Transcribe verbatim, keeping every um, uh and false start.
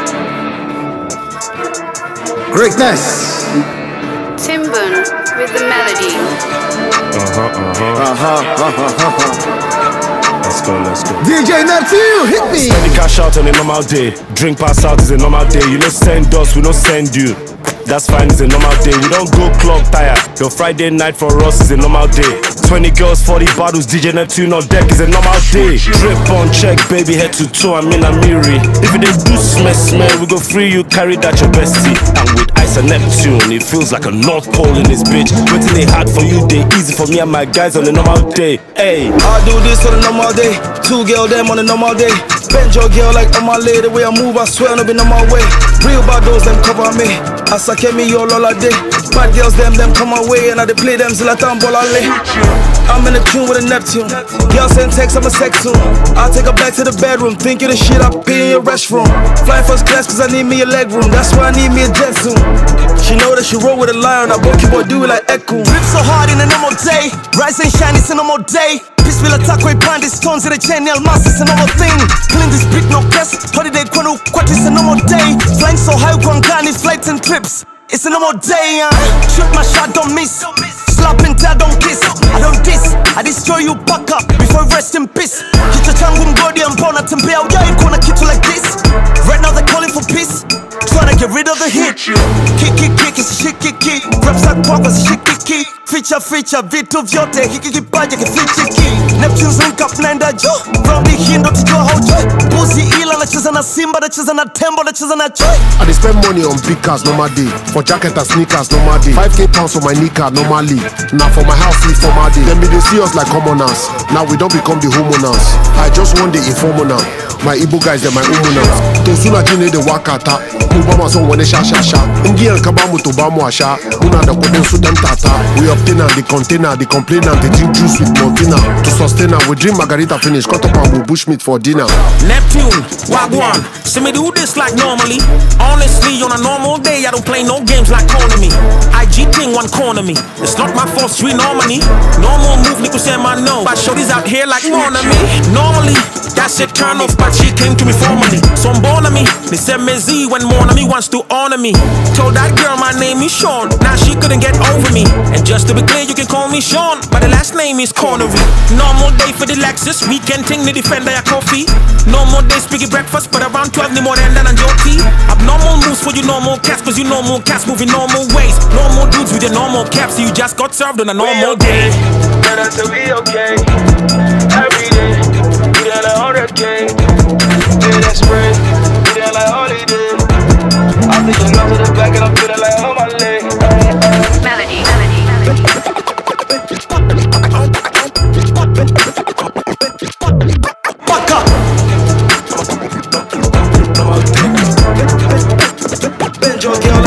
Greatness. Timbun with the melody. Uh-huh, uh-huh. Uh-huh, uh-huh, uh-huh. Let's go, let's go. D J Neptune, hit me. Spend the cash out on a normal day. Drink pass out is a normal day. You don't send us, we don't send you. That's fine, it's a normal day. We don't go club tired. Your Friday night for us is a normal day. twenty girls, forty bottles, D J Neptune on deck is a normal day. Drip on check, baby, head to toe, I'm in a mirror. If you didn't do smell, smell, we go free you, carry that your bestie. And with Ice and Neptune, it feels like a North Pole in this bitch. Waiting they hard for you, they easy for me and my guys on a normal day. Hey, I do this on a normal day. Two girl them on a normal day. Bend your girl like on my lay. The way I move, I swear I'll be on my way. Real bad those them cover me. I suck at me all all day. Bad girls them them come my way and I they play them till I tumble all day. I'm in a tune with a Neptune. Girl send text, I'm a sex soon. I'll take her back to the bedroom. Think of the shit I pay in your restroom. Fly first class cause I need me a leg room. That's why I need me a jet soon. She know that she roll with a lion. I book you boy do it like Echo. Rip so hard in a normal day. Rise and shine, it's a normal day. Peace will attack with bandit stones in the chain, nail mass, it's a normal thing. Clean this brick, no press. Holiday, kwanu, kwat, it's a normal day. Flying so high, Kwangani, flights and trips. It's a normal day, uh. Shoot my shot, don't miss. Slap and tell, don't kiss. I don't diss, I destroy you, back up before rest in peace. Kicha changu mgodi, I'm born at Tempe, yeah, you gonna kick you like this. Right now they're calling for peace. Tryna get rid of the hit. Kick, kick, kick, it's a shit, kick, kick. Raps like pop, it's a shit, kick, kick. Feature, feature, vitu vyote, hiki kipaja, kifichi, kick. Neptune's link up, naenda jo. Rondi hindo tujua haujui. Buzi ila, nacheza na Simba, nacheza na Tembo, nacheza na Choi. I dey spend money on big cars, normal day. For jacket and sneakers, normal day. five K pounds for my kneecap, normally. Now for my house, it's for my day. Then be they see us like commoners. Now we don't become the homeowners. I just want the informer now. My Igbo guys, they're my homeowners. Tosuna jine de wakata. Mubama so wene sha sha sha. Ngi el kabamu to bamu asha. Muna da koden su dem tata. We obtain the container, the complainer, the drink juice with Montina. To sustain her, we drink margarita finish. Cut up and we bushmeat for dinner. Neptune, Wagwan. See me do this like normally. Honestly, on a normal day, I don't play no games like Konami. I G thing one corner me. It's not my fault, street normally. Normal move, Nico say my no. But shorties out here like more than me. Normally, that's it turn off, but she came to me formally. So I'm born on me. They said me Z when more than me wants to honor me. Told that girl my name is Sean. Now she couldn't get over me. And just to be clear, you can call me Sean, but the last name is Connery. Normal day for the Lexus, weekend thing the defender ya coffee. Normal day speaking breakfast, but around twelve ni more than that and tea. Abnormal moves for you normal cats, cause you normal cats moving normal ways. Normal dudes with your normal caps, so you just got served on a normal day. And I said we okay. Every day, we done a hundred K. Yeah, that's spread. We done like holiday. I think you love to the back and I'm feeling like on my leg. Melody, melody, melody. Back up. Bend your girl